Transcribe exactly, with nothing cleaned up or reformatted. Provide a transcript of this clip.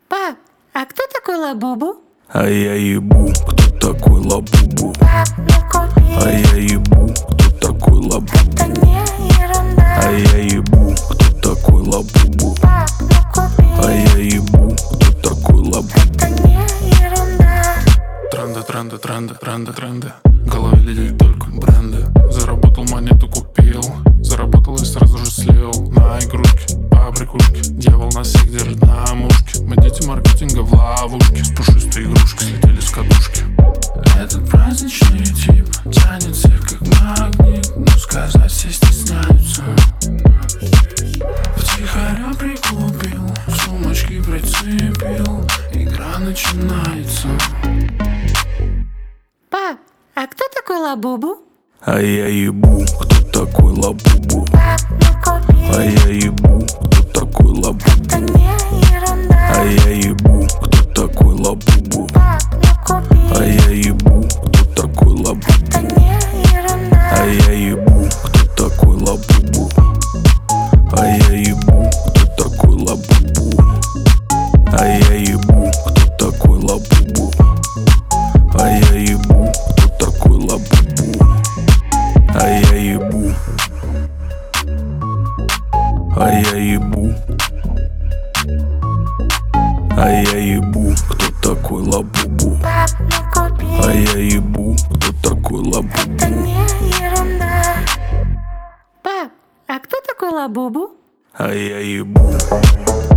Пап, а кто такой Лабубу? А я ебу, кто такой Лабубу? Пап, ну купи. А я ебу, кто такой Лабубу? Это не ерунда. А я ебу, кто такой Лабубу? Пап, ну купи. А я ебу, кто такой Лабубу? Это не ерунда. Тренды, тренды, тренды, тренды, тренды. В голове летят только бренды. Заработал монету, купил. Заработал и сразу же слил. На игрушки, побрякушки. Дьявол нас всех держит на мушке. Мы дети маркетинга в ловушке. С пушистой игрушки слетели с кадушки. Этот праздничный тип тянет всех как магнит, но сказать все стесняются. Втихаря прикупил, в сумочке прицепил. Игра начинается. Пап, а кто такой Лабубу? А я ебу, кто такой Лабубу? Пап, ну купи. А я ебу, кто такой Лабубу? Это не ерунда. А я ебу, кто такой Лабубу? Пап, ну купи. А я ебу, кто такой Лабубу? Это не ерунда. А я ебу, кто такой Лабубу? А я ебу, кто такой Лабубу? А я ебу, кто такой Лабубу? А я ебу, кто такой Лабубу? А я ебу. А я ебу. А я ебу, кто такой Лабубу? Пап, ну купи. А я ебу, кто такой Лабубу? Это не ерунда. Пап, а кто такой Лабубу? А я ебу.